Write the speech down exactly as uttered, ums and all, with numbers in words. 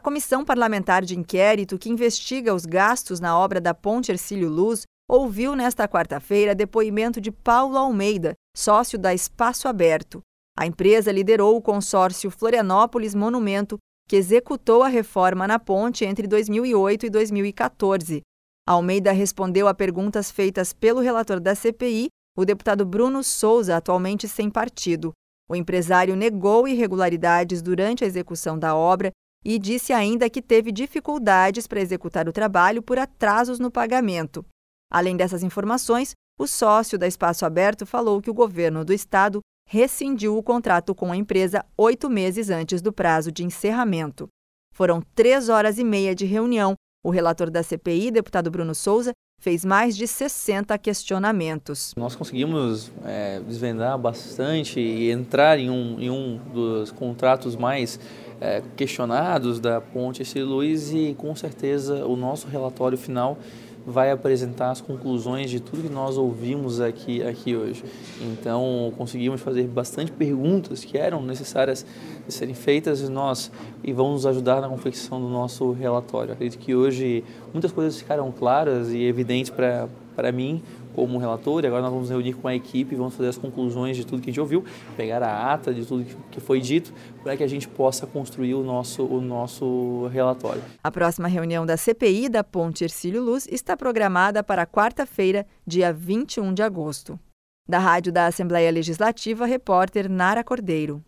Comissão Parlamentar de Inquérito, que investiga os gastos na obra da Ponte Hercílio Luz, ouviu nesta quarta-feira depoimento de Paulo Almeida, sócio da Espaço Aberto. A empresa liderou o consórcio Florianópolis Monumento, que executou a reforma na ponte entre dois mil e oito e dois mil e quatorze. Almeida respondeu a perguntas feitas pelo relator da C P I, o deputado Bruno Souza, atualmente sem partido. O empresário negou irregularidades durante a execução da obra e disse ainda que teve dificuldades para executar o trabalho por atrasos no pagamento. Além dessas informações, o sócio da Espaço Aberto falou que o governo do estado rescindiu o contrato com a empresa oito meses antes do prazo de encerramento. Foram três horas e meia de reunião. O relator da C P I, deputado Bruno Souza, fez mais de sessenta questionamentos. Nós conseguimos é, desvendar bastante e entrar em um, em um dos contratos mais é, questionados da Ponte Hercílio Luz e, com certeza, o nosso relatório final vai apresentar as conclusões de tudo que nós ouvimos aqui, aqui hoje. Então, conseguimos fazer bastante perguntas que eram necessárias de serem feitas e nós e vão nos ajudar na confecção do nosso relatório. Acredito que hoje muitas coisas ficaram claras e evidentes para para mim como relator, e agora nós vamos reunir com a equipe e vamos fazer as conclusões de tudo que a gente ouviu, pegar a ata de tudo que foi dito, para que a gente possa construir o nosso, o nosso relatório. A próxima reunião da C P I da Ponte Hercílio Luz está programada para quarta-feira, dia vinte e um de agosto. Da Rádio da Assembleia Legislativa, repórter Nara Cordeiro.